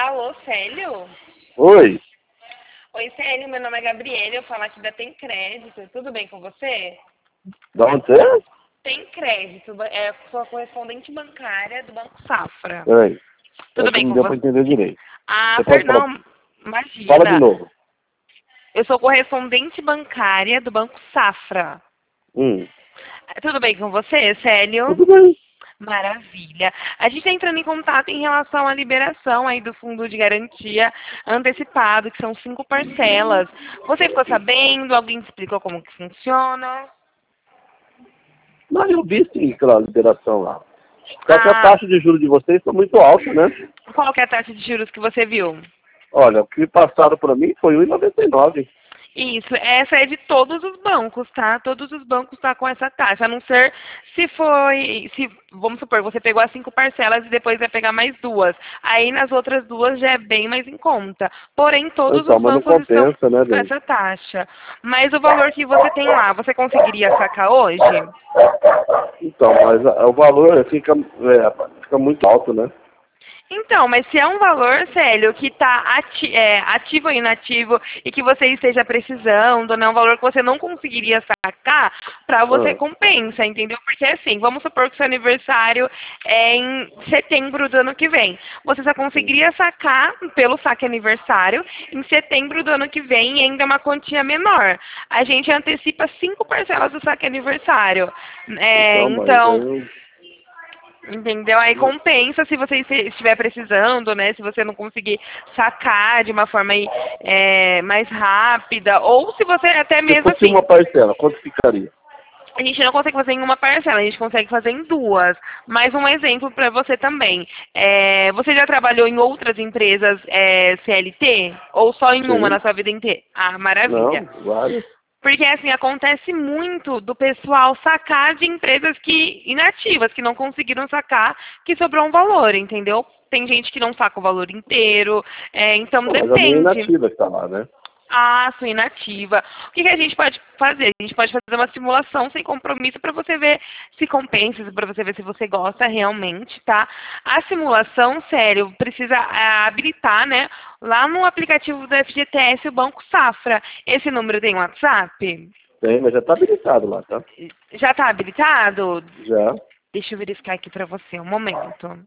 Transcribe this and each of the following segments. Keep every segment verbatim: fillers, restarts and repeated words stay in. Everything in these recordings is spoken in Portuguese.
Alô, Célio? Oi, Oi, Célio, meu nome é Gabriela, eu falo aqui da Tem Crédito, tudo bem com você? da onde você é? Tem Crédito, ba- é, sou a correspondente bancária do Banco Safra. Peraí, é Tudo que bem não com deu pra você? entender direito. Ah, Você pode falar, perdão, fala de imagina. novo. Eu sou correspondente bancária do Banco Safra. Hum, Tudo bem com você, Célio? tudo bem. Maravilha. A gente está entrando em contato em relação à liberação aí do fundo de garantia antecipado, que são cinco parcelas. Você ficou sabendo? Alguém te explicou como que funciona? Mas eu vi sim aquela liberação lá. Só que a Ah, taxa de juros de vocês está muito alta, né? qual que é a taxa de juros que você viu? Olha, o que passaram para mim foi um vírgula noventa e nove. Isso, essa é de todos os bancos, tá? Todos os bancos estão com essa taxa, a não ser se foi, se, vamos supor, você pegou as cinco parcelas e depois vai pegar mais duas. Aí nas outras duas já é bem mais em conta. Porém, todos Então, os mas não bancos estão compensa, né, com bem? essa taxa. Mas o valor que você tem lá, você conseguiria sacar hoje? Então, mas a- o valor fica, é, fica muito alto, né? Então, mas se é um valor, Célio, que está ati é, ativo ou inativo e que você esteja precisando, né, um valor que você não conseguiria sacar, para você Ah, compensa, entendeu? Porque assim, vamos supor que seu aniversário é em setembro do ano que vem. Você só sim. conseguiria sacar pelo saque aniversário em setembro do ano que vem e ainda é uma quantia menor. A gente antecipa cinco parcelas do saque aniversário. É, Então, mas então, aí entendeu? Aí eu... compensa se você este- estiver precisando, né? Se você não conseguir sacar de uma forma aí, é, mais rápida, ou se você até Se mesmo fosse uma assim, parcela, quanto ficaria? a gente não consegue fazer em uma parcela, a gente consegue fazer em duas. Mais um exemplo para você também. É, você já trabalhou em outras empresas é, C L T? Ou só em uma na Sim. sua vida inteira? Ah, maravilha. Não, vários. Porque, assim, acontece muito do pessoal sacar de empresas que inativas, que não conseguiram sacar, que sobrou um valor, entendeu? Tem gente que não saca o valor inteiro, é, então Não, mas a minha é depende. inativa que tá lá, né? Ah, sua inativa. O que, que a gente pode fazer? A gente pode fazer uma simulação sem compromisso para você ver se compensa, para você ver se você gosta realmente, tá? A simulação, sério, precisa ah, habilitar, né? Lá no aplicativo do F G T S, o Banco Safra. Esse número tem WhatsApp? Tem, mas já tá habilitado lá, tá? Já está habilitado? Já. Deixa eu verificar aqui para você, um momento.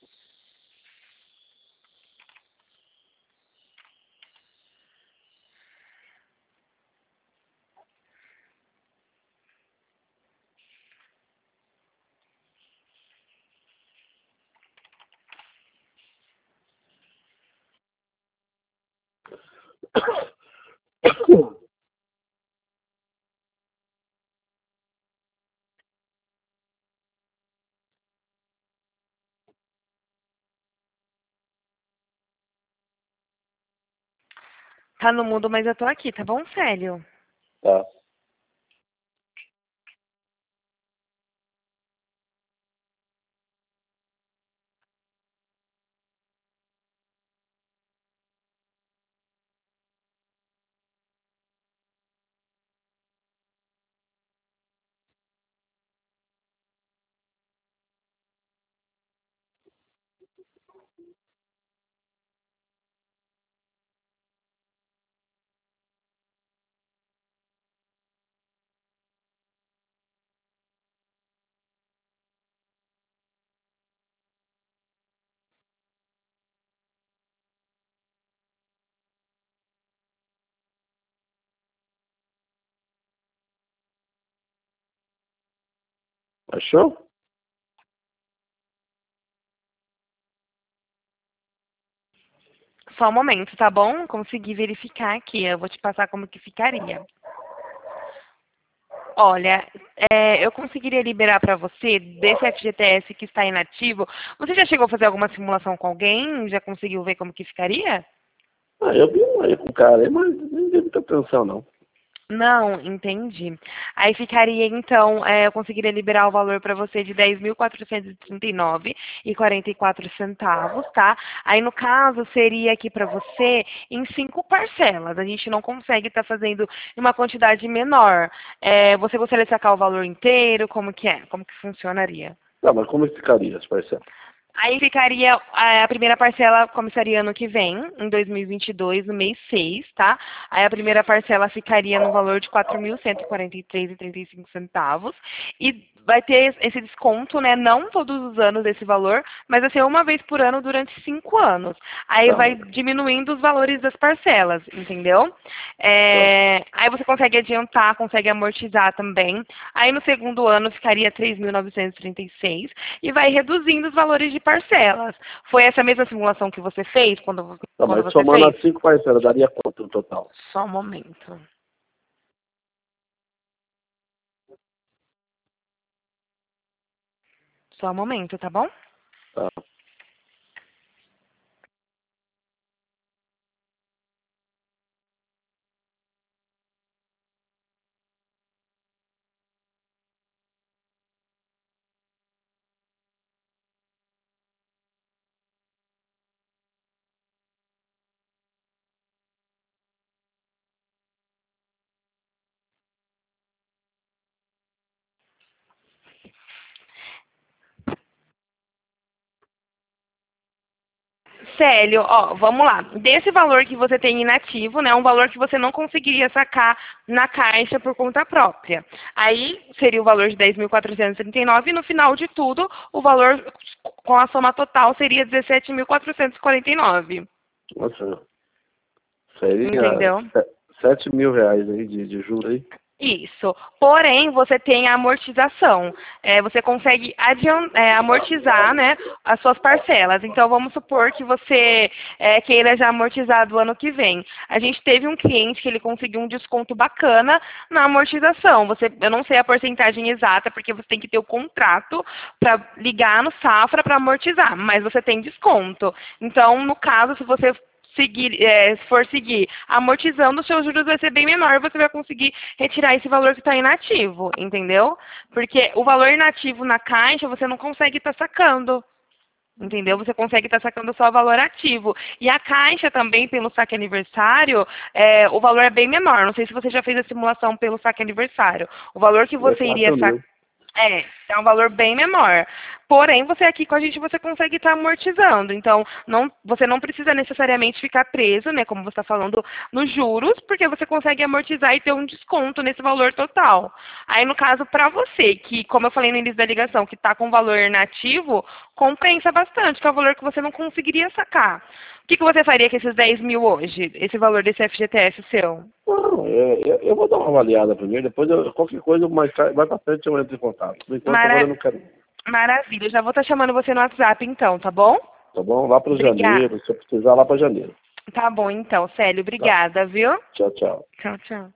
Tá no mudo, mas eu tô aqui, tá bom, Célio? Tá. Achou? Só um momento, tá bom? Consegui verificar aqui, eu vou te passar como que ficaria. Olha, é, eu conseguiria liberar para você desse F G T S que está inativo. Você já chegou a fazer alguma simulação com alguém? Já conseguiu ver como que ficaria? Ah, eu vi um aí com o cara aí, mas não deu muita atenção, não. Não, entendi. Aí ficaria, então, é, eu conseguiria liberar o valor para você de dez mil quatrocentos e trinta e nove reais e quarenta e quatro centavos, tá? Aí, no caso, seria aqui para você em cinco parcelas. A gente não consegue estar fazendo em uma quantidade menor. É, você gostaria de sacar o valor inteiro? Como que é? Como que funcionaria? Não, mas como ficaria as parcelas? Aí ficaria, a a primeira parcela começaria ano que vem, em dois mil e vinte e dois, no mês seis, tá? Aí a primeira parcela ficaria no valor de quatro mil cento e quarenta e três reais e trinta e cinco centavos. E vai ter esse desconto, né? Não todos os anos esse valor, mas vai ser uma vez por ano durante cinco anos. Aí Tá, vai diminuindo os valores das parcelas, entendeu? tá. É, aí você consegue adiantar, consegue amortizar também. Aí no segundo ano ficaria três mil novecentos e trinta e seis e vai reduzindo os valores de parcelas. Foi essa mesma simulação que você fez quando, vo- Tá, quando mas você somando fez? as cinco parcelas, daria quanto no total? Só um momento. Só um momento, tá bom? Tá. Célio, ó, vamos lá. Desse valor que você tem inativo, né, um valor que você não conseguiria sacar na caixa por conta própria. Aí seria o valor de dez mil quatrocentos e trinta e nove e no final de tudo, o valor com a soma total seria dezessete mil quatrocentos e quarenta e nove. Nossa, seria Entendeu? se- sete mil reais aí de, de juros aí. Isso. Porém, você tem a amortização. É, você consegue adian- é, amortizar, né, as suas parcelas. Então, vamos supor que você é, queira já amortizar do ano que vem. A gente teve um cliente que ele conseguiu um desconto bacana na amortização. Você, eu não sei a porcentagem exata, porque você tem que ter o contrato para ligar no Safra para amortizar, mas você tem desconto. Então, no caso, se você seguir, é, se for seguir amortizando, os seus juros vai ser bem menor, você vai conseguir retirar esse valor que está inativo, entendeu? Porque o valor inativo na caixa você não consegue estar sacando. Entendeu? Você consegue estar sacando só o valor ativo. E a caixa também, pelo saque aniversário, é, o valor é bem menor. Não sei se você já fez a simulação pelo saque aniversário. O valor que É você iria quatro sacar. mil. É, é um valor bem menor. Porém, você aqui com a gente, você consegue estar amortizando. Então, não, você não precisa necessariamente ficar preso, né, como você está falando, nos juros, porque você consegue amortizar e ter um desconto nesse valor total. Aí, no caso, para você, que, como eu falei no início da ligação, que está com valor inativo, compensa bastante, que é o valor que você não conseguiria sacar. O que, que você faria com esses dez mil hoje, esse valor desse F G T S seu? Não, é, eu, eu vou dar uma avaliada primeiro, depois eu, qualquer coisa mais, ca- mais pra frente eu entro em contato. Por enquanto agora eu Mara... não quero. Maravilha, eu já vou estar chamando você no WhatsApp então, tá bom? Tá bom? Lá para Obrigada. janeiro, se eu precisar lá para janeiro. Tá bom então, Célio, Tá. obrigada, viu? Tchau, tchau. Tchau, tchau.